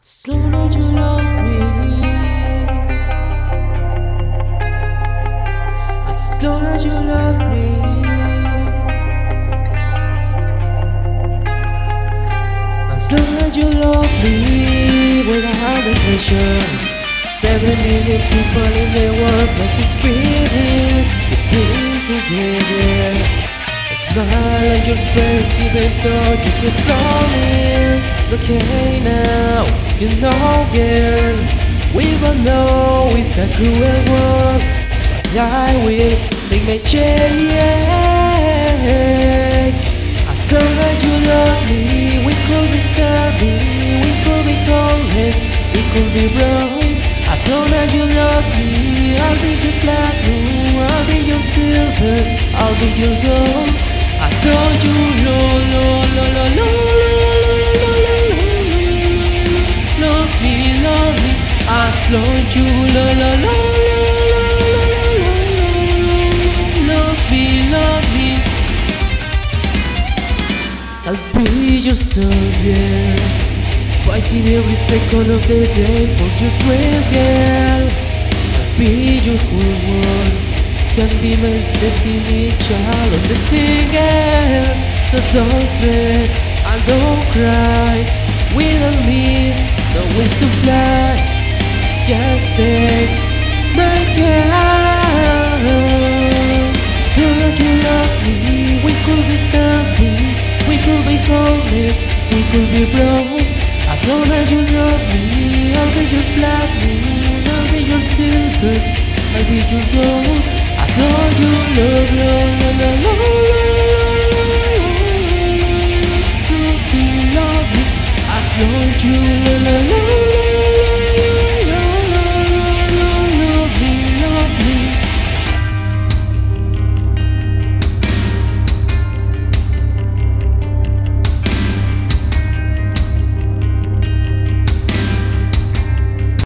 Slowly you love me. As long as you love me. As long as you love me without the pressure. 7 million people in the world try to feel it. We've been together. A smile on your face even though you feel slowly. Okay now, you know girl, we both know it's a cruel world, but I will think may change. As long as you love me, we could be starving, we could be homeless, we could be broke. As long as you love me, I'll be your platinum, I'll be your silver, I'll be your gold. As long as you as long as you love me, I'll be your soldier, fighting every second of the day for your dreams, girl. I'll be your whole world, can be my destiny, child of the singer. So don't stress and don't cry, without me, no wings to fly. Just take my hand. So that you love me, we could be starving, we could be homeless, we could be broke. As long as you love me, I'll be your platinum, I'll be your silver, I'll be your gold. As long as you love me, as long as you